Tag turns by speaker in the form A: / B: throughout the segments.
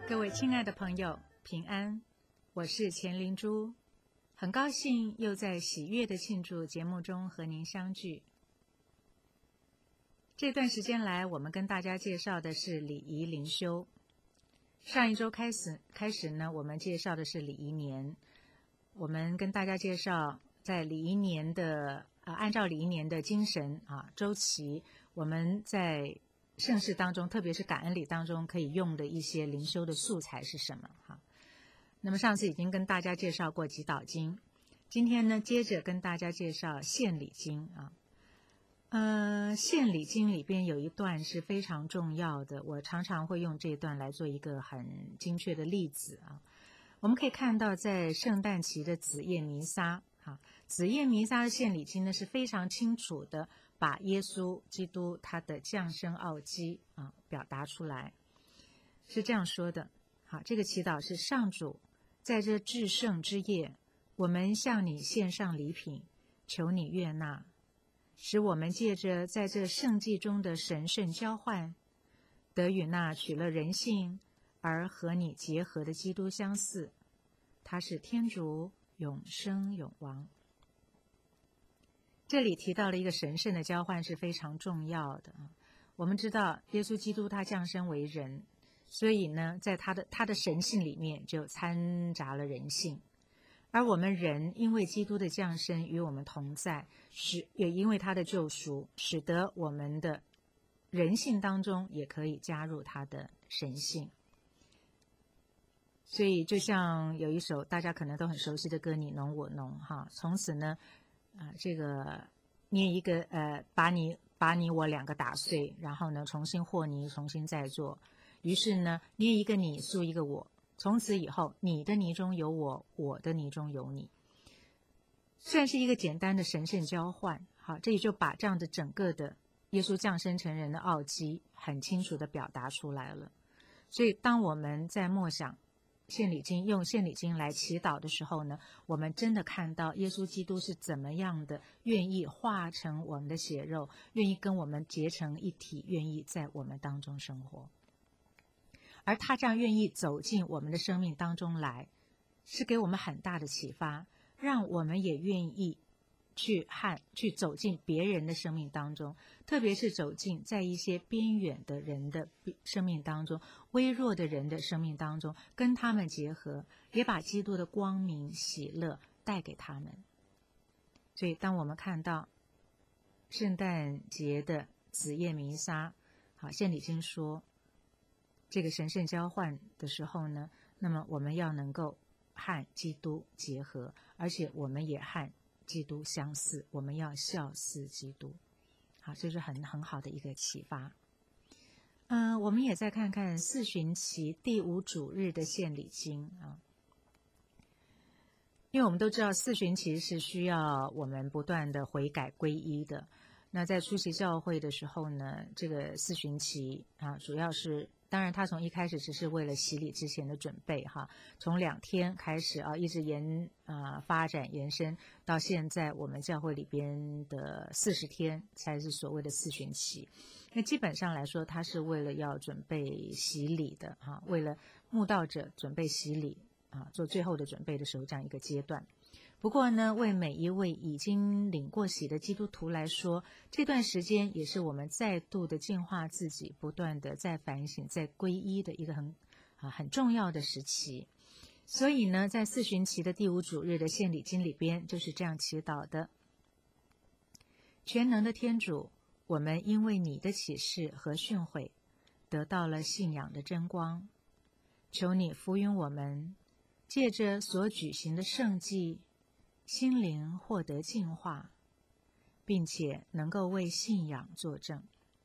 A: 各位亲爱的朋友，平安，我是钱灵珠，很高兴又在喜悦的庆祝节目中和您相聚。这段时间来，我们跟大家介绍的是礼仪灵修。上一周开始呢，我们介绍的是礼仪年。我们跟大家介绍，在礼仪年的按照礼仪年的精神周期，我们在圣事当中，特别是感恩礼当中可以用的一些灵修的素材是什么那么上次已经跟大家介绍过祈祷经，今天呢接着跟大家介绍献礼经献礼经里边有一段是非常重要的，我常常会用这一段来做一个很精确的例子我们可以看到，在圣诞期的子夜弥撒子夜弥撒的献礼经呢是非常清楚的把耶稣基督他的降生奥迹表达出来，是这样说的。这个祈祷是：上主，在这至圣之夜，我们向你献上礼品，求你悦纳，使我们借着在这圣祭中的神圣交换，得与那取了人性而和你结合的基督相似，他是天主，永生永王。这里提到了一个神圣的交换是非常重要的我们知道耶稣基督他降生为人，所以呢在他的神性里面就掺杂了人性，而我们人因为基督的降生与我们同在，也因为他的救赎，使得我们的人性当中也可以加入他的神性。所以就像有一首大家可能都很熟悉的歌，你侬我侬从此呢这个捏一个把你我两个打碎，然后呢重新和泥，重新再做，于是呢捏一个你，塑一个我，从此以后你的泥中有我，我的泥中有你。虽然是一个简单的神圣交换这也就把这样的整个的耶稣降生成人的奥迹很清楚地表达出来了。所以当我们在默想献礼经，用献礼经来祈祷的时候呢，我们真的看到耶稣基督是怎么样的愿意化成我们的血肉，愿意跟我们结成一体，愿意在我们当中生活。而他这样愿意走进我们的生命当中来，是给我们很大的启发，让我们也愿意去走进别人的生命当中，特别是走进在一些边远的人的生命当中，微弱的人的生命当中，跟他们结合，也把基督的光明喜乐带给他们。所以当我们看到圣诞节的子夜弥撒献礼经说这个神圣交换的时候呢，那么我们要能够和基督结合，而且我们也和基督相似，我们要效似基督。这是很好的一个启发。我们也再看看四旬期第5主日的献礼经因为我们都知道四旬期是需要我们不断的悔改归依的。那在出席教会的时候呢，这个四旬期主要是，当然他从一开始只是为了洗礼之前的准备从2天开始一直发展延伸到现在我们教会里边的40天才是所谓的四旬期。那基本上来说，他是为了要准备洗礼的为了慕道者准备洗礼做最后的准备的时候，这样一个阶段。不过呢，为每一位已经领过洗的基督徒来说，这段时间也是我们再度的净化自己，不断的在反省，在皈依的一个很重要的时期。所以呢，在四旬期的第5主日的献礼经里边就是这样祈祷的：全能的天主，我们因为你的启示和训诲得到了信仰的真光，求你福允我们，借着所举行的圣祭，心灵获得净化，并且能够为信仰作证。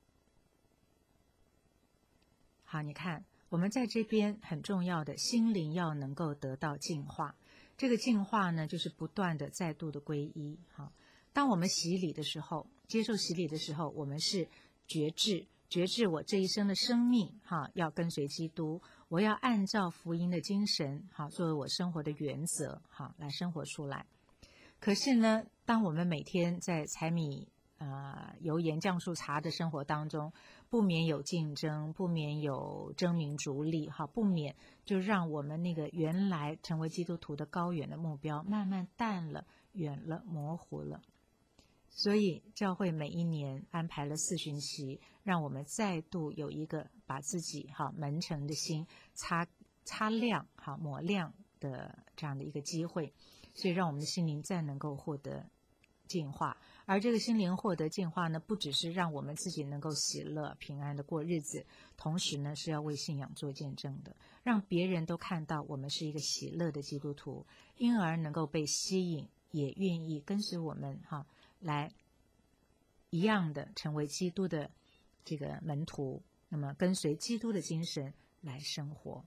A: 好，你看我们在这边很重要的心灵要能够得到净化，这个净化呢就是不断的再度的皈依当我们洗礼的时候，接受洗礼的时候，我们是决志我这一生的生命要跟随基督，我要按照福音的精神作为我生活的原则来生活出来。可是呢，当我们每天在柴米油盐酱醋茶的生活当中， 不免有竞争，不免有争名逐利，不免就让我们那个原来成为基督徒的高远的目标慢慢淡了、远了、模糊了。所以教会每一年安排了4旬期，让我们再度有一个把自己门城的心擦亮、抹亮的这样的一个机会，所以让我们的心灵再能够获得净化。而这个心灵获得净化呢，不只是让我们自己能够喜乐平安的过日子，同时呢是要为信仰做见证的，让别人都看到我们是一个喜乐的基督徒，因而能够被吸引，也愿意跟随我们来一样的成为基督的这个门徒，那么跟随基督的精神来生活。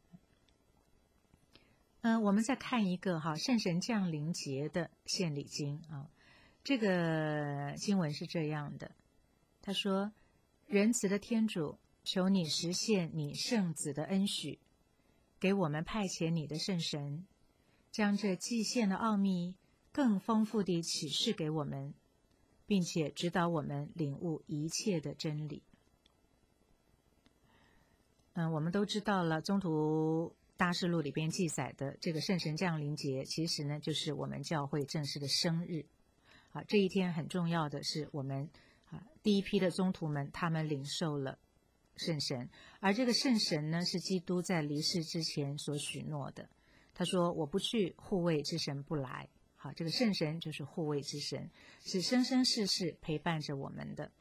A: 我们再看一个圣神降临节的献礼经这个经文是这样的，他说：仁慈的天主，求你实现你圣子的恩许，给我们派遣你的圣神，将这祭献的奥秘更丰富地启示给我们，并且指导我们领悟一切的真理。我们都知道了，宗徒大事录里边记载的这个圣神降临节，其实呢就是我们教会正式的生日。这一天很重要的是，我们第一批的宗徒们他们领受了圣神，而这个圣神呢是基督在离世之前所许诺的。他说：我不去，护卫之神不来。这个圣神就是护卫之神，是生生世世陪伴着我们的。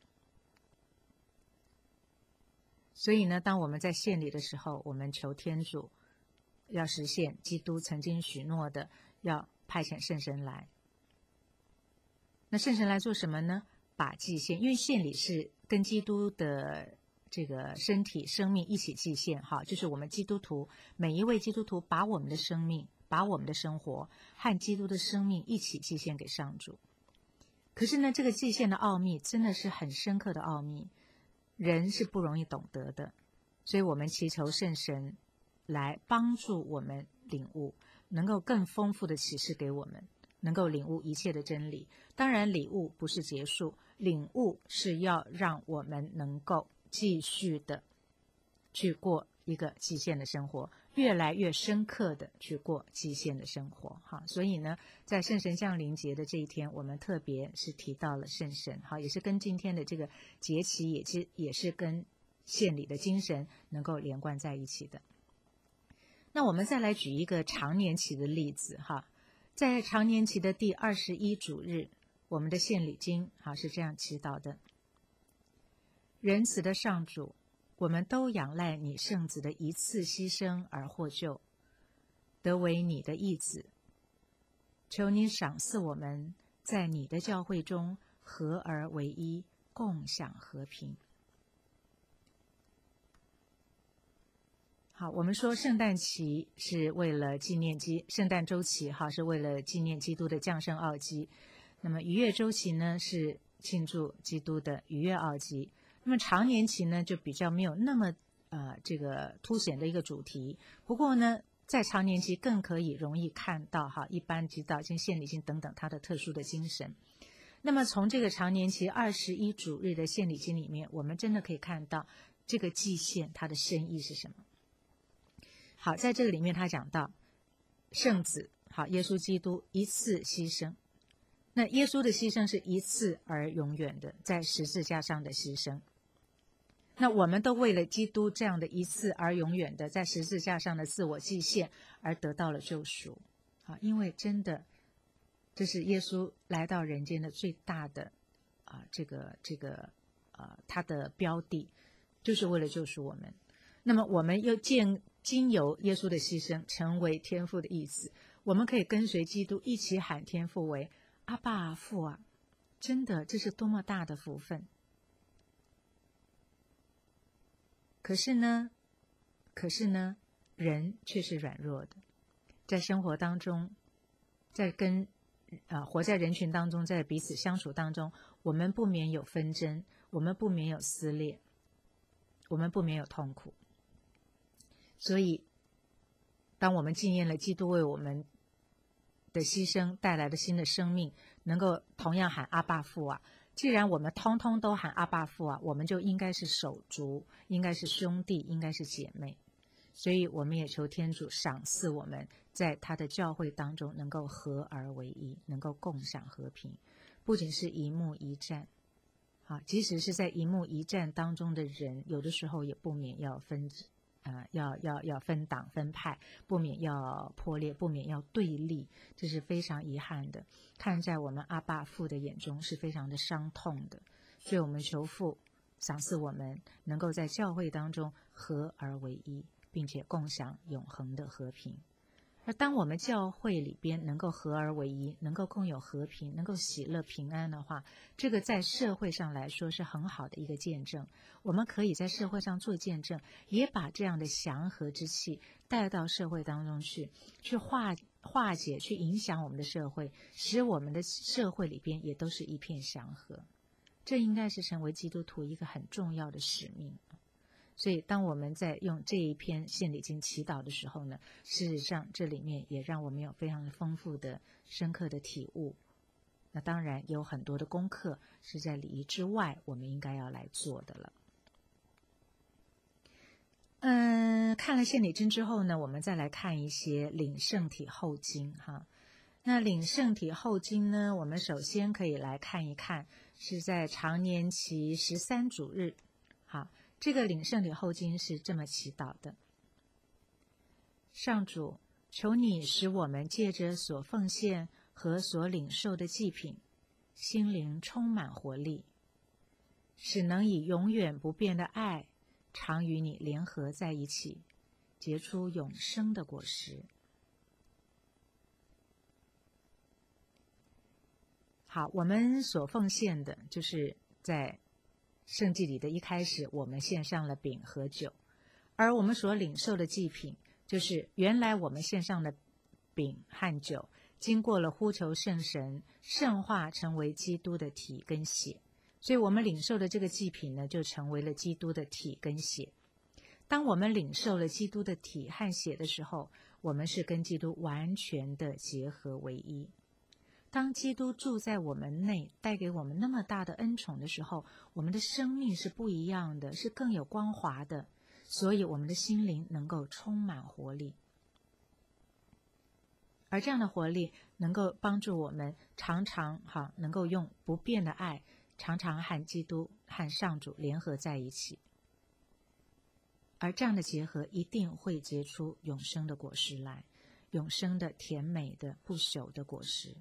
A: 所以呢，当我们在献礼的时候，我们求天主要实现基督曾经许诺的，要派遣圣神来。那圣神来做什么呢？把祭献，因为献礼是跟基督的这个身体生命一起祭献就是我们基督徒每一位基督徒把我们的生命、把我们的生活和基督的生命一起祭献给上主。可是呢，这个祭献的奥秘真的是很深刻的奥秘，人是不容易懂得的，所以我们祈求圣神来帮助我们领悟，能够更丰富的启示给我们，能够领悟一切的真理。当然领悟不是结束，领悟是要让我们能够继续的去过一个祭献的生活，越来越深刻的去过祭献的生活所以呢，在圣神降临节的这一天，我们特别是提到了圣神也是跟今天的这个节期也是跟献礼的精神能够连贯在一起的。那我们再来举一个常年期的例子在常年期的第21主日，我们的献礼经是这样祈祷的：仁慈的上主，我们都仰赖你圣子的一次牺牲而获救，得为你的义子。求你赏赐我们在你的教会中合而为一，共享和平。好，我们说圣诞期是为了纪念圣诞周期是为了纪念基督的降生奥迹。那么逾越周期呢是庆祝基督的逾越奥迹。那么常年期呢就比较没有那么这个凸显的一个主题。不过呢，在常年期更可以容易看到一般祈祷经、献礼经等等它的特殊的精神。那么从这个常年期21主日的献礼经里面，我们真的可以看到这个祭献它的深意是什么。好，在这个里面他讲到圣子耶稣基督一次牺牲。那耶稣的牺牲是一次而永远的，在十字架上的牺牲。那我们都为了基督这样的一次而永远的在十字架上的自我祭献而得到了救赎因为真的这是耶稣来到人间的最大的他的标的，就是为了救赎我们。那么我们又经由耶稣的牺牲成为天父的义子，我们可以跟随基督一起喊天父为阿爸父啊，真的这是多么大的福分。可是呢，人却是软弱的，在生活当中，在活在人群当中，在彼此相处当中，我们不免有纷争，我们不免有撕裂，我们不免有痛苦。所以当我们纪念了基督为我们的牺牲带来的新的生命，能够同样喊阿爸父啊， 既然我们通通都喊阿爸父啊，我们就应该是手足，应该是兄弟，应该是姐妹。所以我们也求天主赏赐我们在他的教会当中能够合而为一，能够共享和平，不仅是一目一战，即使是在一目一战当中的人，有的时候也不免要要分党分派，不免要破裂，不免要对立，这是非常遗憾的。看在我们阿爸父的眼中是非常的伤痛的，所以我们求父赏赐我们能够在教会当中合而为一，并且共享永恒的和平。而当我们教会里边能够合而为一，能够共有和平，能够喜乐平安的话，这个在社会上来说是很好的一个见证。我们可以在社会上做见证，也把这样的祥和之气带到社会当中去化解，去影响我们的社会，使我们的社会里边也都是一片祥和。这应该是成为基督徒一个很重要的使命。所以当我们在用这一篇献礼经祈祷的时候呢，事实上这里面也让我们有非常丰富的深刻的体悟。那当然有很多的功课是在礼仪之外我们应该要来做的了。看了献礼经之后呢，我们再来看一些领圣体后经哈。那领圣体后经呢，我们首先可以来看一看，是在常年期13主日。好，这个领圣体后经是这么祈祷的：上主，求你使我们借着所奉献和所领受的祭品，心灵充满活力，使能以永远不变的爱常与你联合在一起，结出永生的果实。好，我们所奉献的就是在圣祭里的一开始，我们献上了饼和酒，而我们所领受的祭品，就是原来我们献上的饼和酒，经过了呼求圣神，圣化成为基督的体跟血，所以我们领受的这个祭品呢，就成为了基督的体跟血。当我们领受了基督的体和血的时候，我们是跟基督完全的结合为一。当基督住在我们内，带给我们那么大的恩宠的时候，我们的生命是不一样的，是更有光华的，所以我们的心灵能够充满活力。而这样的活力能够帮助我们常常能够用不变的爱，常常和基督和上主联合在一起。而这样的结合一定会结出永生的果实来，永生的甜美的不朽的果实。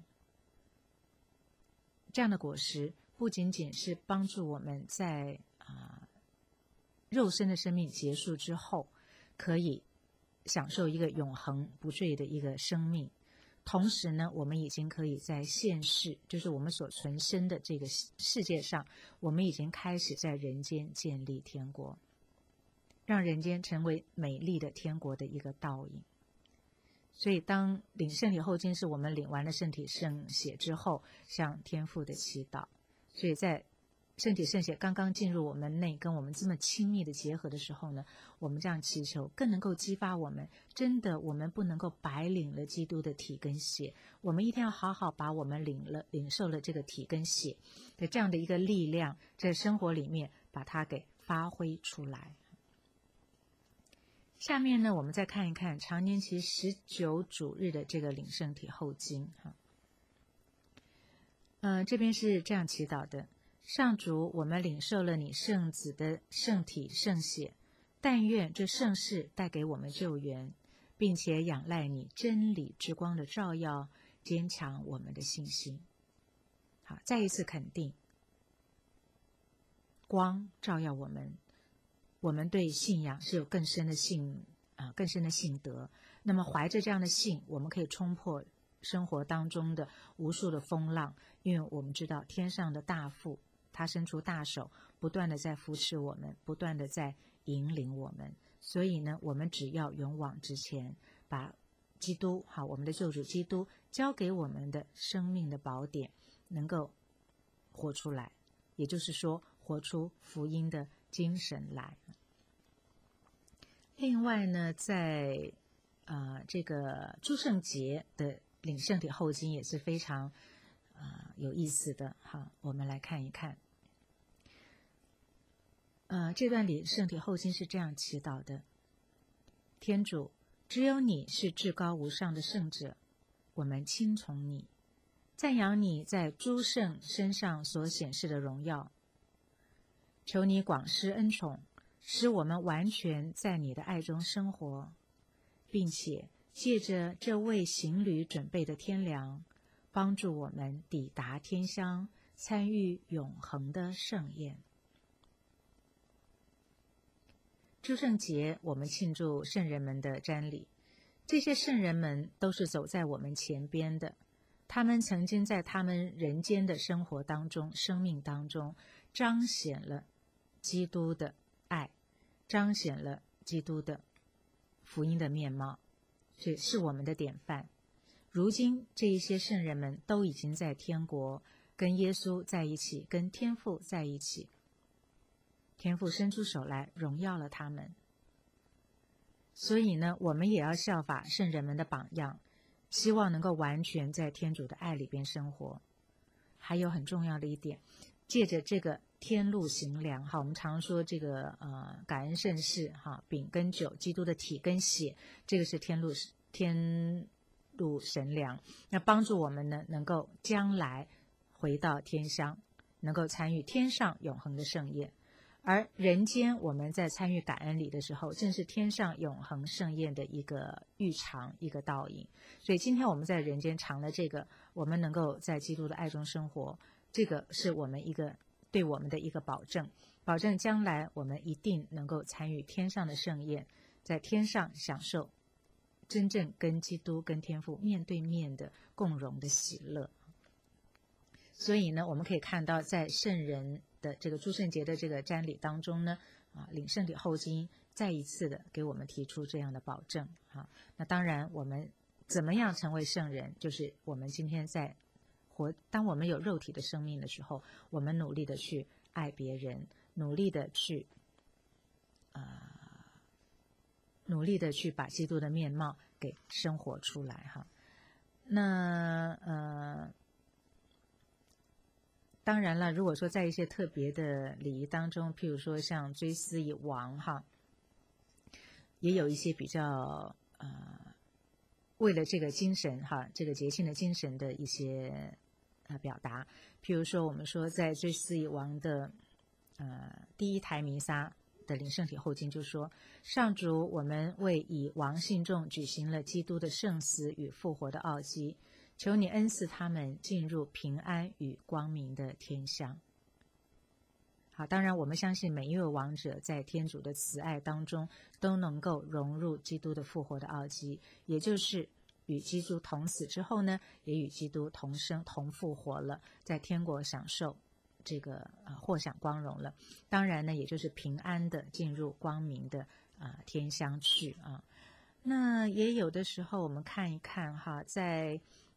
A: 这样的果实不仅仅是帮助我们在肉身的生命结束之后，可以享受一个永恒不坠的一个生命，同时呢，我们已经可以在现世，就是我们所存身的这个世界上，我们已经开始在人间建立天国，让人间成为美丽的天国的一个倒影。所以当领圣体后经是我们领完了圣体圣血之后向天父的祈祷，所以在圣体圣血刚刚进入我们内，跟我们这么亲密的结合的时候呢，我们这样祈求更能够激发我们，真的我们不能够白领了基督的体跟血，我们一定要好好把我们领受了这个体跟血的这样的一个力量，在生活里面把它给发挥出来。下面呢，我们再看一看常年期19主日的这个领圣体后经这边是这样祈祷的：上主，我们领受了你圣子的圣体圣血，但愿这圣事带给我们救援，并且仰赖你真理之光的照耀，坚强我们的信心。好，再一次肯定，光照耀我们，我们对信仰是有更深的信德。那么怀着这样的信，我们可以冲破生活当中的无数的风浪，因为我们知道天上的大父，他伸出大手，不断的在扶持我们，不断的在引领我们。所以呢，我们只要勇往直前，把基督我们的救主基督交给我们的生命的宝典能够活出来，也就是说活出福音的精神来。另外呢，在这个诸圣节的领圣体后经也是非常有意思的。好，我们来看一看。这段里圣体后经是这样祈祷的：天主，只有你是至高无上的圣者，我们亲从你，赞扬你在诸圣身上所显示的荣耀。求你广施恩宠，使我们完全在你的爱中生活，并且借着这为行旅准备的天粮，帮助我们抵达天乡，参与永恒的盛宴。诸圣节，我们庆祝圣人们的瞻礼。这些圣人们都是走在我们前边的，他们曾经在他们人间的生活当中、生命当中，彰显了基督的爱，彰显了基督的福音的面貌，这是我们的典范。如今这一些圣人们都已经在天国，跟耶稣在一起，跟天父在一起。天父伸出手来，荣耀了他们。所以呢，我们也要效法圣人们的榜样，希望能够完全在天主的爱里边生活。还有很重要的一点，借着这个天路行粮，我们常说这个感恩圣事饼跟酒，基督的体跟血，这个是天路神粮，那帮助我们呢能够将来回到天乡，能够参与天上永恒的盛宴。而人间我们在参与感恩礼的时候，正是天上永恒盛宴的一个预尝，一个倒影。所以今天我们在人间尝了这个，我们能够在基督的爱中生活，这个是我们对我们的一个保证，保证将来我们一定能够参与天上的盛宴，在天上享受真正跟基督跟天父面对面的共荣的喜乐。所以呢，我们可以看到在圣人的这个诸圣节的这个瞻礼当中呢，领圣体后经再一次的给我们提出这样的保证。那当然我们怎么样成为圣人，就是我们今天在当我们有肉体的生命的时候，我们努力的去爱别人，努力的去把基督的面貌给生活出来。那当然了，如果说在一些特别的礼仪当中，譬如说像追思以亡也有一些比较为了这个精神这个节庆的精神的一些表达。譬如说我们说在追思以亡的第一台弥撒的领圣体后经就说：上主，我们为以亡信众举行了基督的圣死与复活的奥迹，求你恩赐他们进入平安与光明的天乡。好，当然我们相信每一位亡者在天主的慈爱当中都能够融入基督的复活的奥迹，也就是与基督同死之后呢，也与基督同生同复活了，在天国享受这个获享光荣了。当然呢，也就是平安的进入光明的天乡去那也有的时候我们看一看在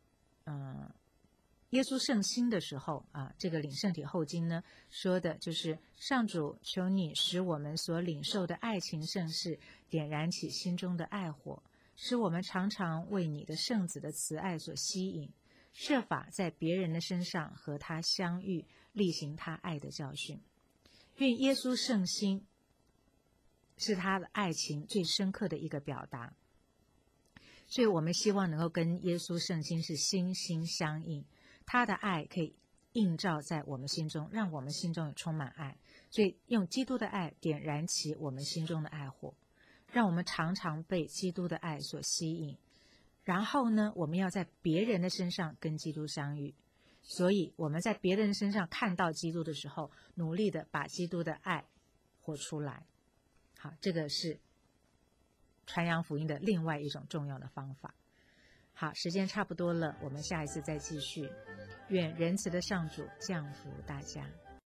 A: 耶稣圣心的时候这个领圣体后经呢说的就是：上主，求你使我们所领受的爱情圣事点燃起心中的爱火，使我们常常为你的圣子的慈爱所吸引，设法在别人的身上和他相遇，例行他爱的教训。愿耶稣圣心是他的爱情最深刻的一个表达，所以我们希望能够跟耶稣圣心是心心相印，他的爱可以映照在我们心中，让我们心中也充满爱。所以用基督的爱点燃起我们心中的爱火，让我们常常被基督的爱所吸引。然后呢，我们要在别人的身上跟基督相遇，所以我们在别人身上看到基督的时候，努力的把基督的爱活出来。好，这个是传扬福音的另外一种重要的方法。好，时间差不多了，我们下一次再继续。愿仁慈的上主降福大家。